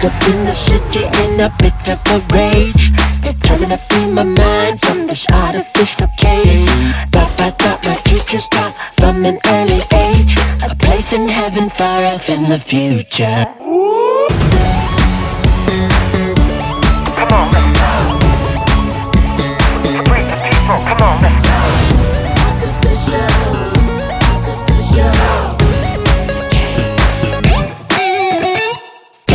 up in the city in a bit of a rage, determined to free my mind from this artificial cage. Thought my teacher taught from an early age, a place in heaven far off in the future. Come on, let's go. Free the people, come on, let's